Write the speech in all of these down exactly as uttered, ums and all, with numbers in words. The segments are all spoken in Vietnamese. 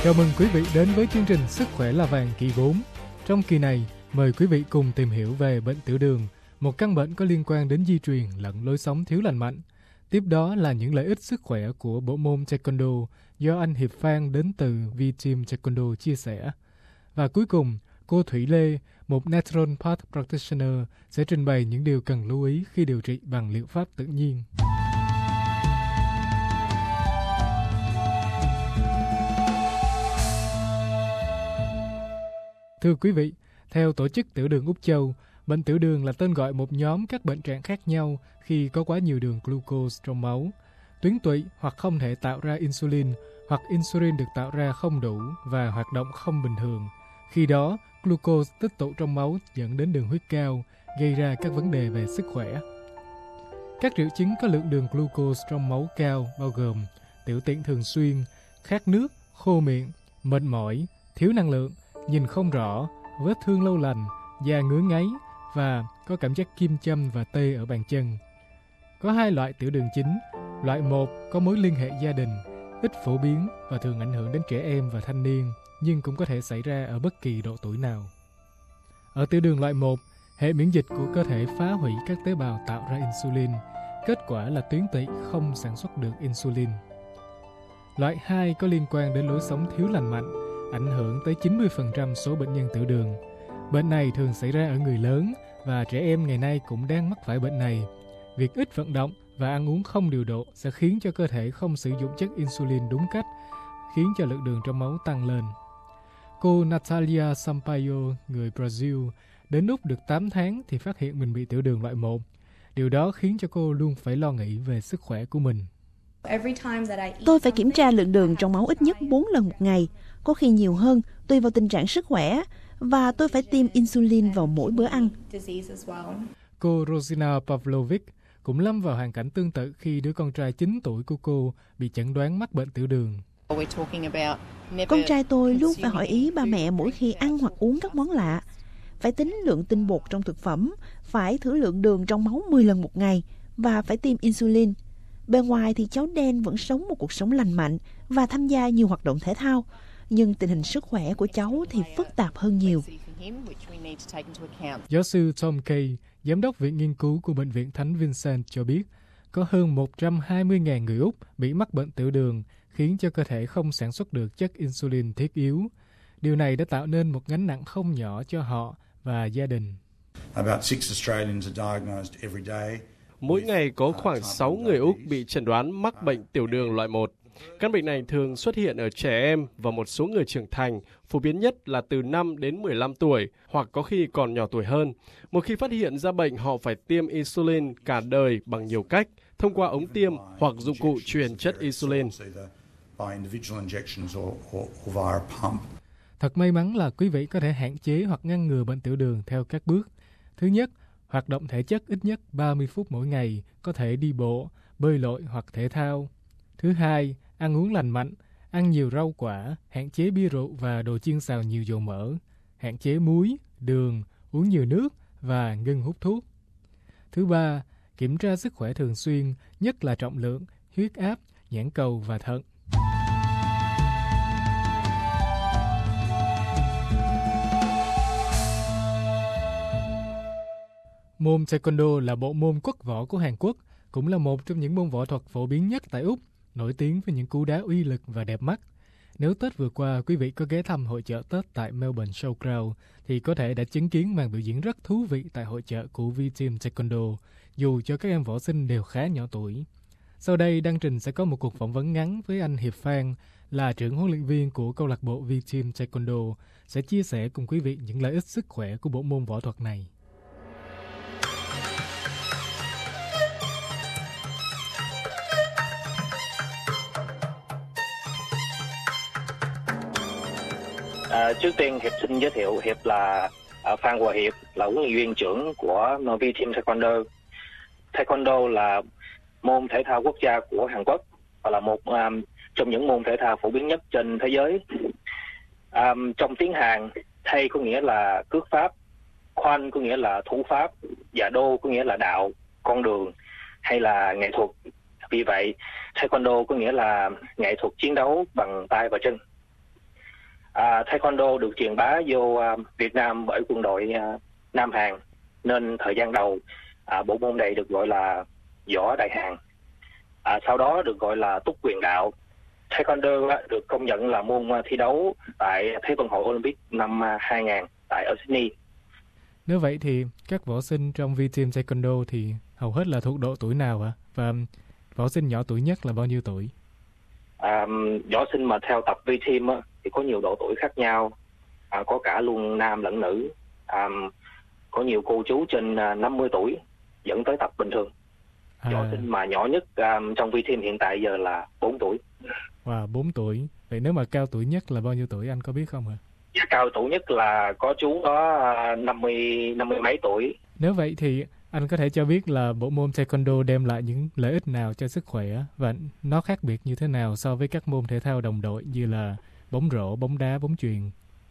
Chào mừng quý vị đến với chương trình Sức khỏe là vàng kỳ bốn. Trong kỳ này, mời quý vị cùng tìm hiểu về bệnh tiểu đường, một căn bệnh có liên quan đến di truyền lẫn lối sống thiếu lành mạnh. Tiếp đó là những lợi ích sức khỏe của bộ môn Taekwondo do anh Hiệp Phan đến từ V-Team Taekwondo chia sẻ. Và cuối cùng, cô Thủy Lê, một Naturopath Practitioner, sẽ trình bày những điều cần lưu ý khi điều trị bằng liệu pháp tự nhiên. Thưa quý vị, theo Tổ chức Tiểu đường Úc Châu, bệnh tiểu đường là tên gọi một nhóm các bệnh trạng khác nhau khi có quá nhiều đường glucose trong máu. Tuyến tụy hoặc không thể tạo ra insulin, hoặc insulin được tạo ra không đủ và hoạt động không bình thường. Khi đó, glucose tích tụ trong máu dẫn đến đường huyết cao, gây ra các vấn đề về sức khỏe. Các triệu chứng có lượng đường glucose trong máu cao bao gồm tiểu tiện thường xuyên, khát nước, khô miệng, mệt mỏi, thiếu năng lượng, nhìn không rõ, vết thương lâu lành, da ngứa ngáy và có cảm giác kim châm và tê ở bàn chân. Có hai loại tiểu đường chính. Loại một có mối liên hệ gia đình, ít phổ biến và thường ảnh hưởng đến trẻ em và thanh niên, nhưng cũng có thể xảy ra ở bất kỳ độ tuổi nào. Ở tiểu đường loại một, hệ miễn dịch của cơ thể phá hủy các tế bào tạo ra insulin. Kết quả là tuyến tụy không sản xuất được insulin. Loại hai có liên quan đến lối sống thiếu lành mạnh, ảnh hưởng tới chín mươi phần trăm số bệnh nhân tiểu đường. Bệnh này thường xảy ra ở người lớn và trẻ em ngày nay cũng đang mắc phải bệnh này. Việc ít vận động và ăn uống không điều độ sẽ khiến cho cơ thể không sử dụng chất insulin đúng cách, khiến cho lượng đường trong máu tăng lên. Cô Natalia Sampaio, người Brazil, đến Úc được tám tháng thì phát hiện mình bị tiểu đường loại một. Điều đó khiến cho cô luôn phải lo nghĩ về sức khỏe của mình. Tôi phải kiểm tra lượng đường trong máu ít nhất bốn lần một ngày, có khi nhiều hơn, tùy vào tình trạng sức khỏe, và tôi phải tiêm insulin vào mỗi bữa ăn. Cô Rosina Pavlovic cũng lâm vào hoàn cảnh tương tự khi đứa con trai chín tuổi của cô bị chẩn đoán mắc bệnh tiểu đường. Con trai tôi luôn phải hỏi ý ba mẹ mỗi khi ăn hoặc uống các món lạ. Phải tính lượng tinh bột trong thực phẩm, phải thử lượng đường trong máu mười lần một ngày và phải tiêm insulin. Bên ngoài thì cháu đen vẫn sống một cuộc sống lành mạnh và tham gia nhiều hoạt động thể thao, nhưng tình hình sức khỏe của cháu thì phức tạp hơn nhiều. Giáo sư Tom Kay, giám đốc viện nghiên cứu của Bệnh viện Thánh Vincent cho biết, có hơn một trăm hai mươi nghìn người Úc bị mắc bệnh tiểu đường, khiến cho cơ thể không sản xuất được chất insulin thiết yếu. Điều này đã tạo nên một gánh nặng không nhỏ cho họ và gia đình. Mỗi ngày có khoảng sáu người Úc bị chẩn đoán mắc bệnh tiểu đường loại một. Căn bệnh này thường xuất hiện ở trẻ em và một số người trưởng thành, phổ biến nhất là từ năm đến mười lăm tuổi, hoặc có khi còn nhỏ tuổi hơn. Một khi phát hiện ra bệnh, họ phải tiêm insulin cả đời bằng nhiều cách, thông qua ống tiêm hoặc dụng cụ truyền chất insulin. Thật may mắn là quý vị có thể hạn chế hoặc ngăn ngừa bệnh tiểu đường theo các bước. Thứ nhất, hoạt động thể chất ít nhất ba mươi phút mỗi ngày, có thể đi bộ, bơi lội hoặc thể thao. Thứ hai, ăn uống lành mạnh, ăn nhiều rau quả, hạn chế bia rượu và đồ chiên xào nhiều dầu mỡ, hạn chế muối, đường, uống nhiều nước và ngưng hút thuốc. Thứ ba, kiểm tra sức khỏe thường xuyên, nhất là trọng lượng, huyết áp, nhãn cầu và thận. Môn Taekwondo là bộ môn quốc võ của Hàn Quốc, cũng là một trong những môn võ thuật phổ biến nhất tại Úc, nổi tiếng với những cú đá uy lực và đẹp mắt. Nếu Tết vừa qua quý vị có ghé thăm hội chợ Tết tại Melbourne Showground thì có thể đã chứng kiến màn biểu diễn rất thú vị tại hội chợ của V-Team Taekwondo, dù cho các em võ sinh đều khá nhỏ tuổi. Sau đây, Đăng Trình sẽ có một cuộc phỏng vấn ngắn với anh Hiệp Phan, là trưởng huấn luyện viên của câu lạc bộ V-Team Taekwondo, sẽ chia sẻ cùng quý vị những lợi ích sức khỏe của bộ môn võ thuật này. À, trước tiên Hiệp xin giới thiệu, Hiệp là à, Phan Hòa Hiệp, là huấn luyện viên trưởng của V-Team Taekwondo. Taekwondo là môn thể thao quốc gia của Hàn Quốc và là một um, trong những môn thể thao phổ biến nhất trên thế giới. Um, trong tiếng Hàn, Tây có nghĩa là cước pháp, Khoan có nghĩa là thủ pháp, và Đô có nghĩa là đạo, con đường hay là nghệ thuật. Vì vậy, Taekwondo có nghĩa là nghệ thuật chiến đấu bằng tay và chân. À, Taekwondo được truyền bá vô à, Việt Nam bởi quân đội à, Nam Hàn, nên thời gian đầu à, bộ môn này được gọi là võ Đại Hàn. À, sau đó được gọi là túc quyền đạo. Taekwondo á, được công nhận là môn thi đấu tại Thế vận hội Olympic năm hai không không không tại ở Sydney. Nếu vậy thì các võ sinh trong V-Team Taekwondo thì hầu hết là thuộc độ tuổi nào ạ? Và võ sinh nhỏ tuổi nhất là bao nhiêu tuổi? À, võ sinh mà theo tập V-Team á, thì có nhiều độ tuổi khác nhau, à, có cả luôn nam lẫn nữ. À, có nhiều cô chú trên năm mươi tuổi dẫn tới tập bình thường. À. Võ sinh mà nhỏ nhất um, trong V-Team hiện tại giờ là bốn tuổi. Wow, bốn tuổi. Vậy nếu mà cao tuổi nhất là bao nhiêu tuổi anh có biết không ạ? Cao tuổi nhất là có chú đó năm mươi, năm mươi mấy tuổi. Nếu vậy thì anh có thể cho biết là bộ môn Taekwondo đem lại những lợi ích nào cho sức khỏe và nó khác biệt như thế nào so với các môn thể thao đồng đội như là bóng rổ, bóng đá, bóng chuyền?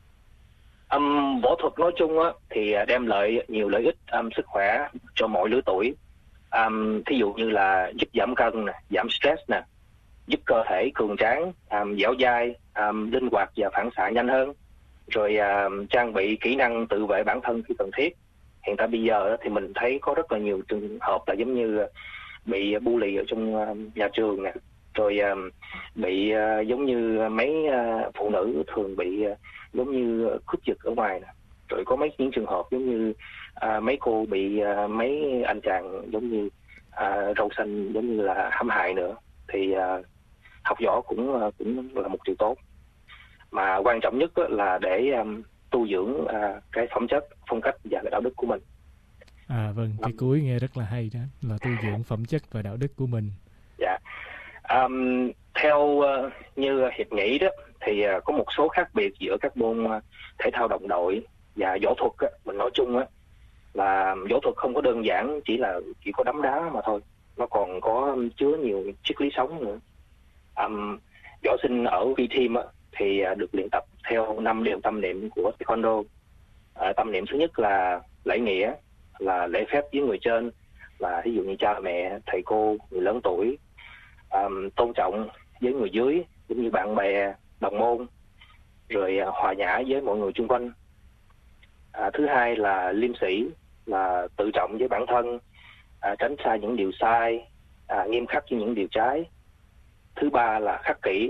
Um, võ thuật nói chung á, thì đem lại nhiều lợi ích um, sức khỏe cho mọi lứa tuổi. Um, thí dụ như là giúp giảm cân, nè, giảm stress, nè, giúp cơ thể cường tráng, um, dẻo dai, um, linh hoạt và phản xạ nhanh hơn. Rồi um, trang bị kỹ năng tự vệ bản thân khi cần thiết. Hiện tại bây giờ thì mình thấy có rất là nhiều trường hợp là giống như bị bully ở trong nhà trường nè, rồi bị giống như mấy phụ nữ thường bị giống như cướp giật ở ngoài nè, rồi có mấy những trường hợp giống như mấy cô bị mấy anh chàng giống như râu xanh giống như là hãm hại nữa. Thì học võ cũng cũng là một điều tốt, mà quan trọng nhất là để tu dưỡng cái phẩm chất, phong cách và cái đạo đức của mình. À vâng, cái cuối nghe rất là hay đó, là tu dưỡng phẩm chất và đạo đức của mình. Dạ. Um, theo uh, như Hiệp nghĩ đó, thì uh, có một số khác biệt giữa các môn uh, thể thao đồng đội và võ thuật á, mình nói chung á, là võ thuật không có đơn giản chỉ là chỉ có đấm đá mà thôi, nó còn có chứa nhiều triết lý sống nữa. Um, võ sinh ở V-Team á, thì uh, được luyện tập theo năm điều tâm niệm của Taekwondo. Uh, tâm niệm thứ nhất là lễ nghĩa, là lễ phép với người trên, là ví dụ như cha mẹ, thầy cô, người lớn tuổi, um, tôn trọng với người dưới giống như bạn bè, đồng môn, rồi uh, hòa nhã với mọi người xung quanh. Uh, thứ hai là liêm sĩ, là tự trọng với bản thân, uh, tránh xa những điều sai, uh, nghiêm khắc với những điều trái. Thứ ba là khắc kỷ,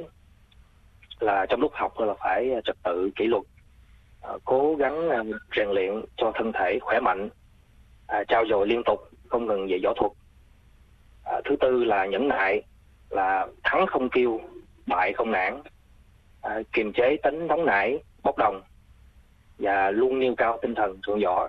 là trong lúc học là phải trật tự kỷ luật, uh, cố gắng uh, rèn luyện cho thân thể khỏe mạnh, À, trao dồi liên tục, không ngừng về võ thuật. À, thứ tư là nhẫn nại, là thắng không kiêu, bại không nản, à, kiềm chế tính nóng nảy, bốc đồng và luôn nêu cao tinh thần thượng võ.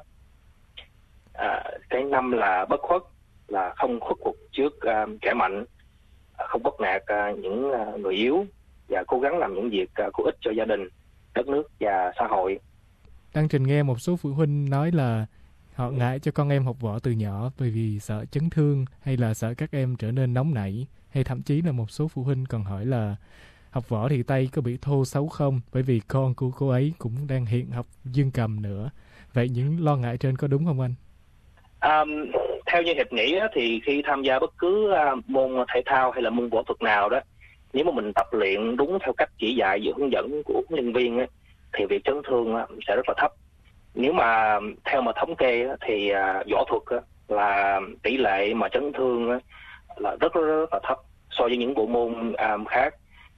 À, cái năm là bất khuất, là không khuất phục trước uh, kẻ mạnh, không bắt nạt uh, những uh, người yếu và cố gắng làm những việc uh, có ích cho gia đình, đất nước và xã hội. Đăng Trình nghe một số phụ huynh nói là họ ngại cho con em học võ từ nhỏ bởi vì sợ chấn thương hay là sợ các em trở nên nóng nảy, hay thậm chí là một số phụ huynh còn hỏi là học võ thì tay có bị thô xấu không, bởi vì con của cô ấy cũng đang hiện học dương cầm nữa. Vậy những lo ngại trên có đúng không anh? Um, theo như Hiệp nghĩ đó, thì khi tham gia bất cứ uh, môn thể thao hay là môn võ thuật nào đó, nếu mà mình tập luyện đúng theo cách chỉ dạy và hướng dẫn của huấn luyện viên á, thì việc chấn thương á, sẽ rất là thấp. Nếu mà theo mà thống kê á, thì uh, võ thuật á, là tỷ lệ mà chấn thương á, là rất, rất rất là thấp so với những bộ môn um, khác.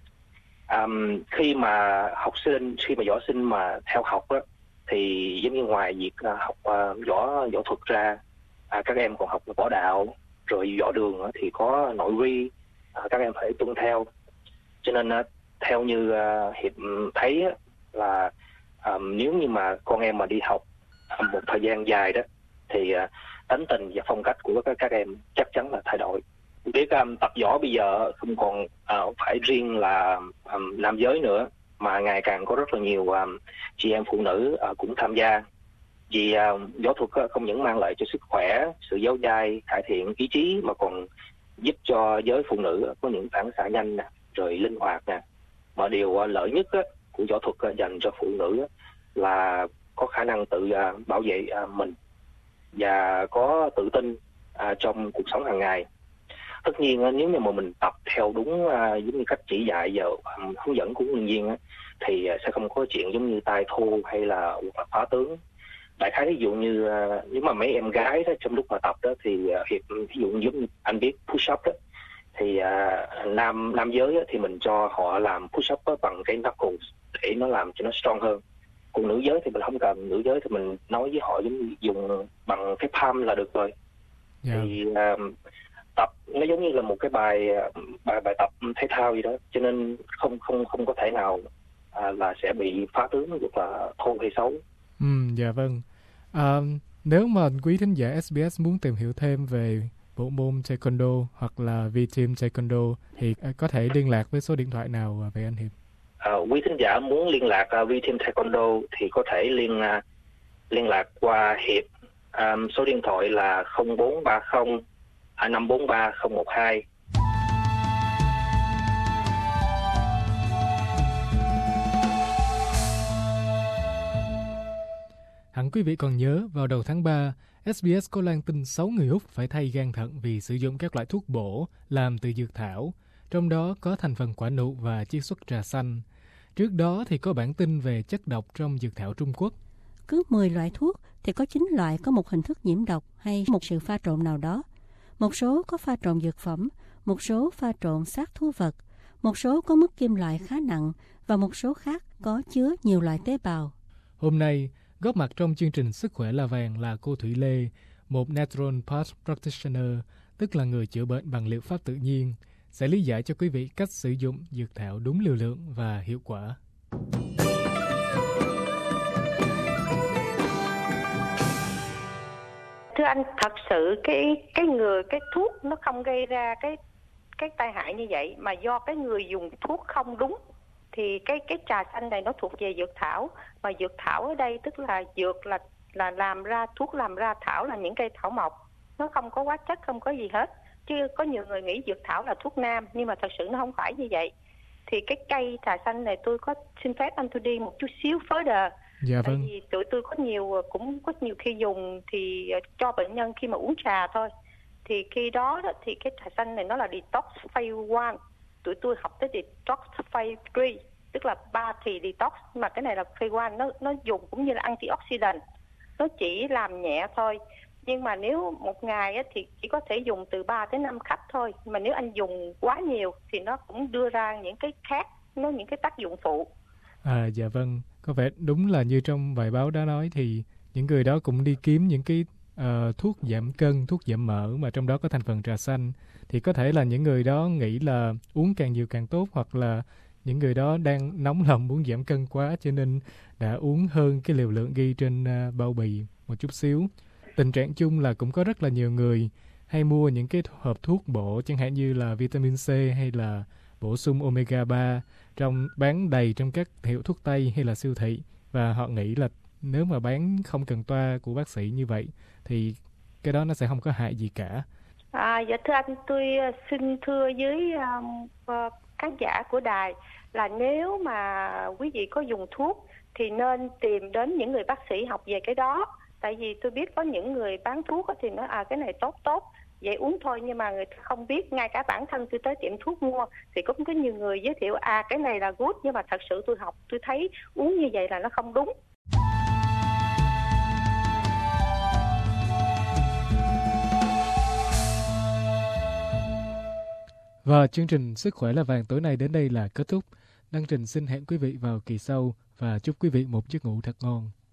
Um, khi mà học sinh, khi mà võ sinh mà theo học á, thì giống như ngoài việc uh, học uh, võ võ thuật ra, uh, các em còn học võ đạo, rồi võ đường uh, thì có nội quy, uh, các em phải tuân theo. Cho nên uh, theo như uh, Hiệp thấy uh, là um, nếu như mà con em mà đi học uh, một thời gian dài đó, thì uh, tính tình và phong cách của các, các em chắc chắn là thay đổi. Việc um, tập võ bây giờ không còn uh, phải riêng là um, nam giới nữa, mà ngày càng có rất là nhiều um, chị em phụ nữ uh, cũng tham gia. Vì uh, võ thuật uh, không những mang lại cho sức khỏe, sự dẻo dai, cải thiện ý chí, mà còn giúp cho giới phụ nữ uh, có những phản xạ nhanh nè, rồi linh hoạt nè. Mà điều uh, lợi nhất uh, của võ thuật uh, dành cho phụ nữ uh, là có khả năng tự uh, bảo vệ uh, mình và có tự tin uh, trong cuộc sống hàng ngày. Tất nhiên nếu như mà mình tập theo đúng uh, giống như cách chỉ dạy và um, hướng dẫn của huấn luyện viên, thì sẽ không có chuyện giống như tai thu hay là, hoặc là phá tướng. Đại khái ví dụ như nếu mà mấy em gái đó trong lúc mà tập đó thì Hiệp ví dụ giống như anh biết push up đó, thì uh, nam nam giới á, thì mình cho họ làm push up á, bằng cái knuckles để nó làm cho nó strong hơn. Còn nữ giới thì mình không cần, nữ giới thì mình nói với họ giống như dùng bằng cái palm là được rồi. Yeah. Thì uh, tập nó giống như là một cái bài bài bài tập thể thao gì đó, cho nên không không không có thể nào à, là sẽ bị phá tướng hoặc là thô hay xấu. Ừ, dạ vâng. À, nếu mà quý thính giả ét bê ét muốn tìm hiểu thêm về bộ môn Taekwondo hoặc là V-Team Taekwondo thì có thể liên lạc với số điện thoại nào về anh Hiệp? À, quý thính giả muốn liên lạc uh, V-Team Taekwondo thì có thể liên uh, liên lạc qua Hiệp. Um, số điện thoại là không bốn ba không năm bốn ba không một hai. Hẳn quý vị còn nhớ, vào đầu tháng ba, ét bê ét có loan tin sáu người Úc phải thay gan thận vì sử dụng các loại thuốc bổ làm từ dược thảo, trong đó có thành phần quả nụ và chiết xuất trà xanh. Trước đó thì có bản tin về chất độc trong dược thảo Trung Quốc. Cứ mười loại thuốc thì có chín loại có một hình thức nhiễm độc hay một sự pha trộn nào đó. Một số có pha trộn dược phẩm, một số pha trộn xác thú vật, một số có mức kim loại khá nặng và một số khác có chứa nhiều loại tế bào. Hôm nay, góp mặt trong chương trình Sức khỏe là vàng là cô Thủy Lê, một naturopath practitioner, tức là người chữa bệnh bằng liệu pháp tự nhiên, sẽ lý giải cho quý vị cách sử dụng dược thảo đúng liều lượng và hiệu quả. Thưa anh, thật sự cái cái người cái thuốc nó không gây ra cái cái tai hại như vậy, mà do cái người dùng thuốc không đúng. Thì cái cái trà xanh này nó thuộc về dược thảo, mà dược thảo ở đây tức là dược là là làm ra thuốc, làm ra thảo là những cây thảo mộc, nó không có hóa chất, không có gì hết. Chứ có nhiều người nghĩ dược thảo là thuốc nam, nhưng mà thật sự nó không phải như vậy. Thì cái cây trà xanh này tôi có xin phép anh tôi đi một chút xíu further. Dạ vâng. Tại vì tụi tôi có nhiều cũng có nhiều khi dùng thì cho bệnh nhân khi mà uống trà thôi. Thì khi đó, đó thì cái trà xanh này nó là detox phase một. Tụi tôi học tới detox phase ba, tức là ba thì detox, mà cái này là phase một, nó nó dùng cũng như là antioxidant, nó chỉ làm nhẹ thôi. Nhưng mà nếu một ngày á, thì chỉ có thể dùng từ ba tới năm khách thôi. Mà nếu anh dùng quá nhiều thì nó cũng đưa ra những cái khác, nó những cái tác dụng phụ. À dạ vâng, có vẻ đúng là như trong bài báo đó nói thì những người đó cũng đi kiếm những cái uh, thuốc giảm cân, thuốc giảm mỡ mà trong đó có thành phần trà xanh. Thì có thể là những người đó nghĩ là uống càng nhiều càng tốt, hoặc là những người đó đang nóng lòng muốn giảm cân quá cho nên đã uống hơn cái liều lượng ghi trên uh, bao bì một chút xíu. Tình trạng chung là cũng có rất là nhiều người hay mua những cái hộp thuốc bổ, chẳng hạn như là vitamin C hay là bổ sung omega ba trong bán đầy trong các hiệu thuốc Tây hay là siêu thị, và họ nghĩ là nếu mà bán không cần toa của bác sĩ như vậy thì cái đó nó sẽ không có hại gì cả. À, dạ thưa anh, tôi xin thưa với um, uh, khán giả của đài là nếu mà quý vị có dùng thuốc thì nên tìm đến những người bác sĩ học về cái đó. Tại vì tôi biết có những người bán thuốc thì nói à cái này tốt tốt, vậy uống thôi, nhưng mà người ta không biết. Ngay cả bản thân tôi tới tiệm thuốc mua thì cũng có nhiều người giới thiệu à cái này là good, nhưng mà thật sự tôi học tôi thấy uống như vậy là nó không đúng. Và chương trình Sức khỏe là vàng tối nay đến đây là kết thúc. Đăng Trình xin hẹn quý vị vào kỳ sau và chúc quý vị một giấc ngủ thật ngon.